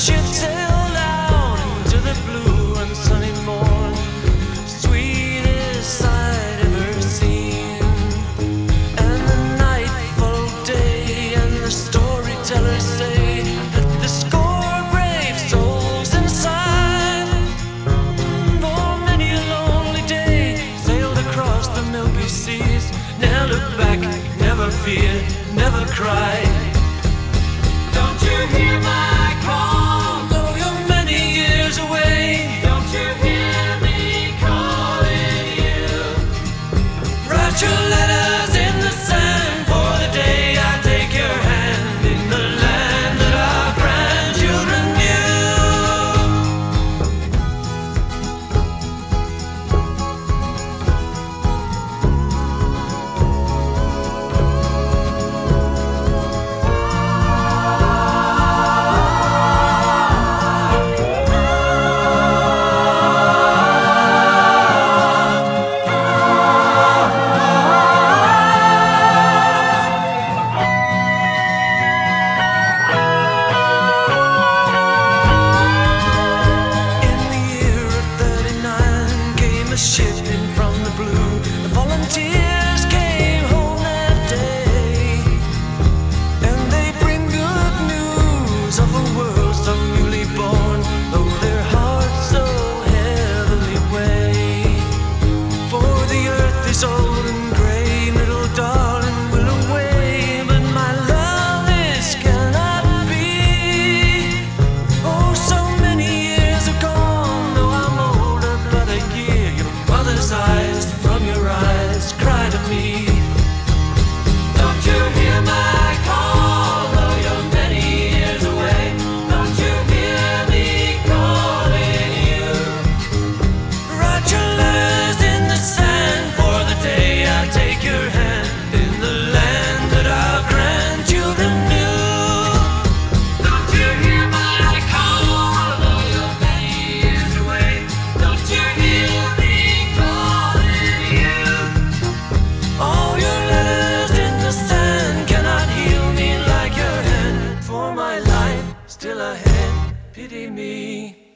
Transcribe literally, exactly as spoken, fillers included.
ship sailed out into the blue and sunny morn, sweetest sight ever seen. And the night followed day, and the storytellers say that the score brave souls inside, for many a lonely day, sailed across the milky seas. Never look back, never fear, never cry. Don't you hear my call? Though you're many years away, don't you hear me calling you? Write your letters in the sand for the day I take your hand in the land that our grandchildren shipping from the blue. The volunteers came home that day, and they bring good news of a world so newly born, though their hearts so heavily weigh. For the earth is old and gray, little darling will away, but my love, this cannot be. Oh, so many years are gone, though I'm older but a year. Mother's eyes from your eyes cry to me. Don't you hear my call? Though you're many years away, don't you hear me calling you? Write your letters in the sand for the day I take your hand in the land that our grandchildren knew. Don't you hear my call? Though you're many years away, don't you hear me? All your letters in the sand cannot heal me like your hand. For my life still ahead, pity me.